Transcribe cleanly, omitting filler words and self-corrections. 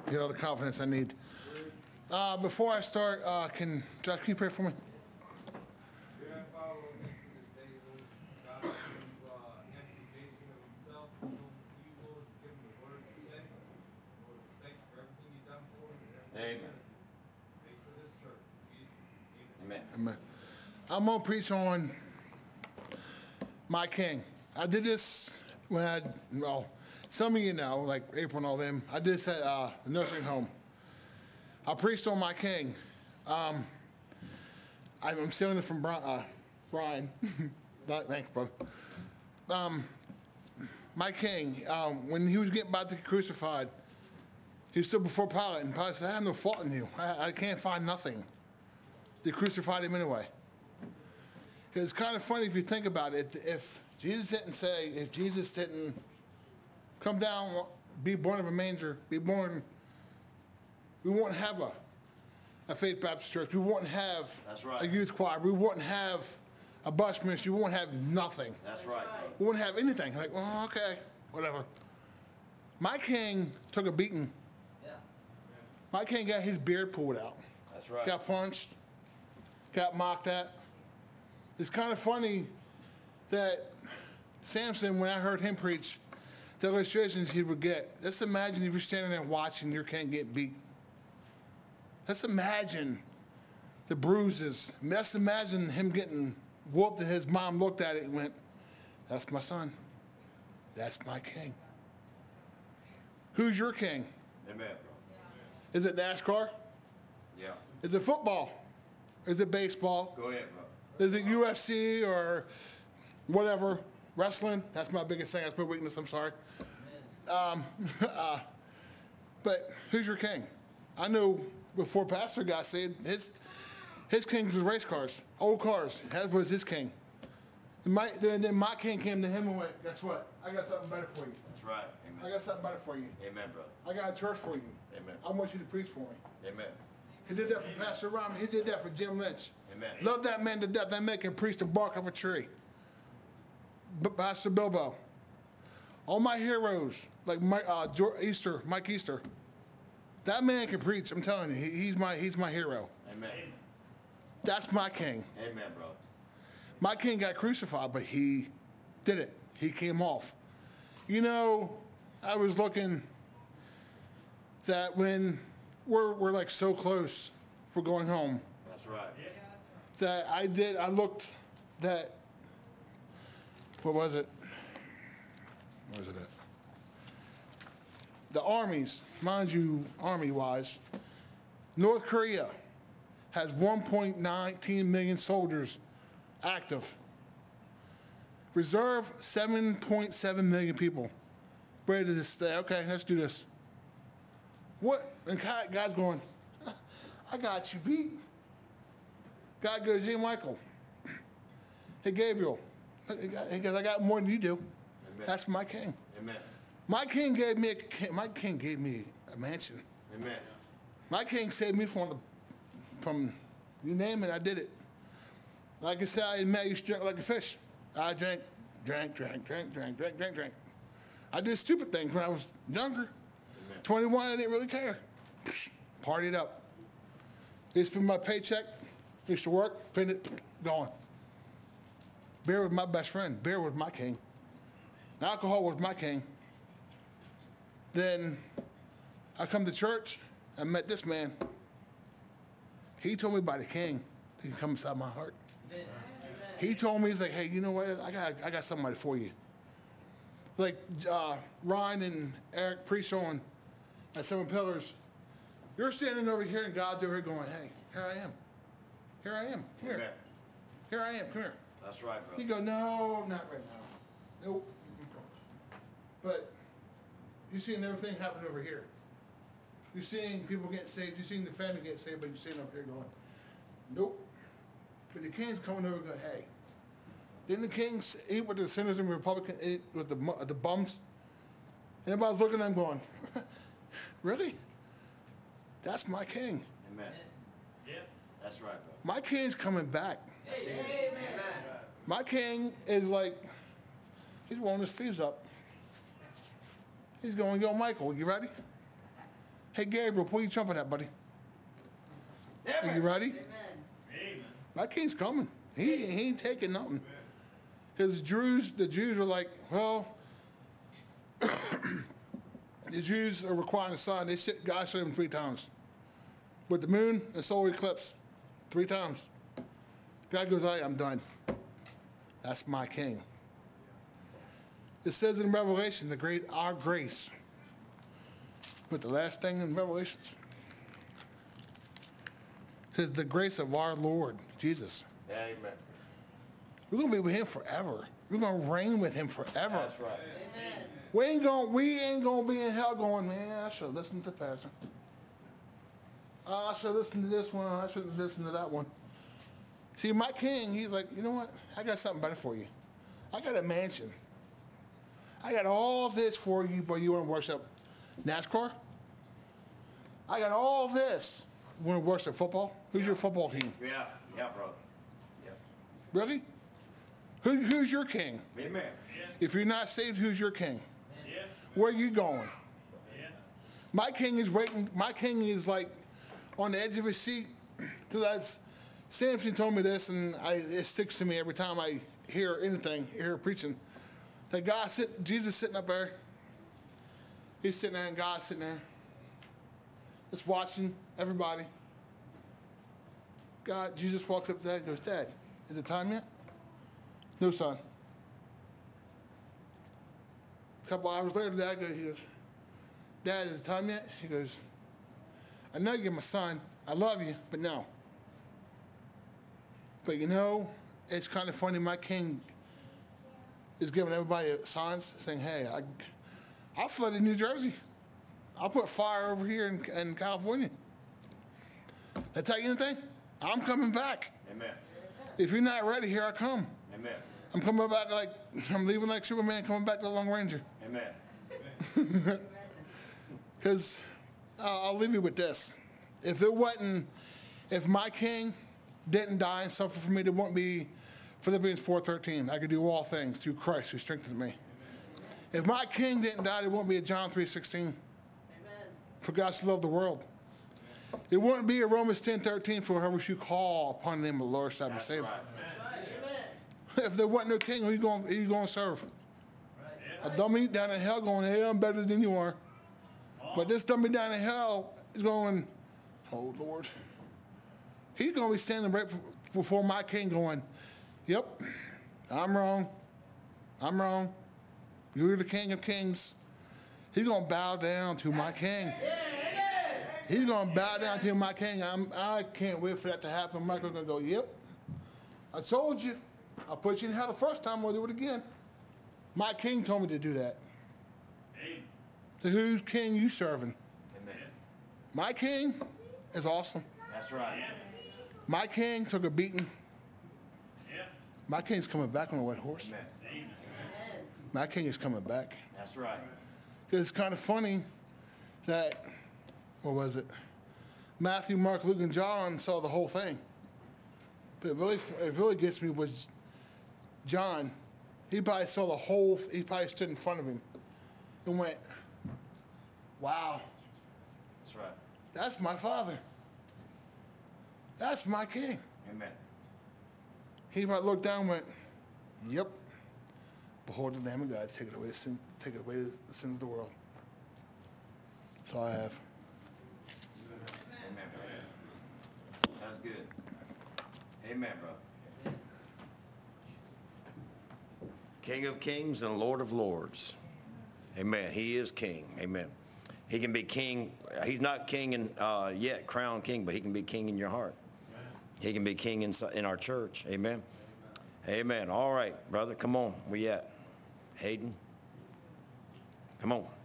get all the confidence I need. Before I start, Josh, can you pray for me? Dear Father, Lord, thank you for this day, Lord. God, you empty Jason of himself. You, Lord, give him the words to say. Lord, thank you for everything you've done for him and everything you're going to do. Thank you for this church. In Jesus' name. Amen. Amen. I'm going to preach on my king. I did this when some of you know, like April and all them, I did this at a nursing home. I preached on my king. I'm stealing it from Brian. Thanks, brother. My king, when he was getting about to get crucified, he stood before Pilate, and Pilate said, I have no fault in you. I can't find nothing. They crucified him anyway. It's kind of funny if you think about it. If Jesus didn't come down, be born of a manger, we wouldn't have a Faith Baptist Church. We wouldn't have a youth choir. We wouldn't have a bus ministry. We wouldn't have nothing. That's right. We wouldn't have anything. Like, well, okay, whatever. My king took a beating. Yeah. My king got his beard pulled out. That's right. Got punched. Got mocked at. It's kind of funny that Samson, when I heard him preach, the illustrations he would get. Let's imagine if you're standing there watching your king get beat. Let's imagine the bruises. Let's imagine him getting whooped and his mom looked at it and went, that's my son. That's my king. Who's your king? Amen, bro. Is it NASCAR? Yeah. Is it football? Is it baseball? Go ahead, bro. Is it UFC or whatever? Wrestling? That's my biggest thing. That's my weakness. I'm sorry. But who's your king? I know before Pastor got saved, his king was race cars, old cars. That was his king. Then my king came to him and went, guess what? I got something better for you. That's right. Amen. I got something better for you. Amen, brother. I got a church for you. Amen. I want you to preach for me. Amen. He did that for Pastor Rahman. He did that for Jim Lynch. Amen. Love that man to death. That man can preach the bark of a tree. Pastor Bilbo. All my heroes, like Mike Easter. That man can preach. I'm telling you, he's my hero. Amen. That's my king. Amen, bro. My king got crucified, but he did it. He came off. You know, I was looking that when we're like so close for going home. That's right. That I looked that, what was it? Where was it at? The armies, mind you, army-wise, North Korea has 1.19 million soldiers active. Reserve, 7.7 million people. Ready to stay, okay, let's do this. What? And God's going, I got you beat. God goes, hey, Michael. Hey, Gabriel. He goes, I got more than you do. Amen. That's my king. Amen. My king gave me a mansion. Amen. My king saved me from you name it, I did it. Like I said, I used to drink like a fish. I drank. I did stupid things when I was younger. Amen. 21, I didn't really care. Partied up. Used to spend my paycheck, used to work, spend it, gone. Beer was my best friend. Beer was my king. Alcohol was my king. Then I come to church, I met this man. He told me about the king. He come inside my heart. Amen. He told me, he's like, hey, you know what? I got somebody for you. Like Ryan and Eric preached on at Seven Pillars. You're standing over here and God's over here going, hey, here I am. Here I am. Come here. Amen. Here I am. Come here. That's right, bro. You go, no, not right now. Nope. But you're seeing everything happen over here. You're seeing people get saved. You're seeing the family get saved, but you're seeing up here going, nope. But the king's coming over and go, hey. Didn't the king eat with the sinners and Republicans, eat with the bums? And everybody's looking at him going, really? That's my king. Amen. Yep. That's right, bro. My king's coming back. Amen. My king is like, he's rolling his sleeves up. He's going, yo, Michael, you ready? Hey, Gabriel, pull your trumpet out, buddy. Are you ready? Amen. My king's coming. He ain't taking nothing. Because the Jews were like, well, the Jews are requiring a sign. God showed them 3 times. With the moon and solar eclipse, 3 times. God goes, all right, I'm done. That's my king. It says in Revelation, our grace. But the last thing in Revelations says the grace of our Lord Jesus. Amen. We're gonna be with him forever. We're gonna reign with him forever. That's right. We ain't gonna be in hell going, man, I should listen to the pastor. I should listen to this one, I should listen to that one. See, my king, he's like, you know what? I got something better for you. I got a mansion. I got all this for you, but you want to worship NASCAR? I got all this. You want to worship football? Who's your football team? Yeah, brother. Yep. Really? Who's your king? Amen. If you're not saved, who's your king? Yeah. Where are you going? Yeah. My king is waiting. My king is like on the edge of his seat. Because Samson told me this, and it sticks to me every time I hear anything, hear preaching. That Jesus sitting up there. He's sitting there, and God's sitting there, just watching everybody. Jesus walks up to Dad and goes, Dad, is it time yet? No, son. A couple hours later, he goes, Dad, is it time yet? He goes, I know you're my son. I love you, but no. But you know, it's kind of funny. My king is giving everybody signs saying, hey, I'll flood in New Jersey. I'll put fire over here in California. That tell you anything? I'm coming back. Amen. If you're not ready, here I come. Amen. I'm coming back I'm leaving like Superman, coming back to the Lone Ranger. Amen. Because I'll leave you with this. If my king didn't die and suffer for me, there wouldn't be Philippians 4:13. I could do all things through Christ who strengthens me. If my king didn't die, there wouldn't be a John 3:16. For God so loved the world. It wouldn't be a Romans 10:13. For whoever should call upon the name of the Lord shall be That's saved. right. If there wasn't no king, who you going to serve? A dummy down in hell going, hey, I'm better than you are. But this dummy down in hell is going, oh, Lord. He's going to be standing right before my king going, yep, I'm wrong. I'm wrong. You're the King of Kings. He's going to bow down to my king. He's going to bow down to my king. I can't wait for that to happen. Michael's going to go, yep, I told you. I put you in hell the first time. I'll do it again. My king told me to do that. Amen. So whose king you serving? Amen. My king is awesome. That's right. My king took a beating. Yeah. My king's coming back on a white horse. Amen. Amen. My king is coming back. That's right. It's kind of funny that, what was it? Matthew, Mark, Luke, and John saw the whole thing. But it really gets me was John. He probably saw the whole, he probably stood in front of him and went, wow, That's right. that's my father. That's my king. Amen. He might look down and went, yep. Behold the Lamb of God, take away the sins of the world. That's all I have. Amen, brother. That's good. Amen, bro. King of kings and Lord of lords. Amen. He is king. Amen. He can be king. He's not king yet, crowned king, but he can be king in your heart. He can be king in our church. Amen. Amen. All right, brother. Come on. Where you at? Hayden? Come on.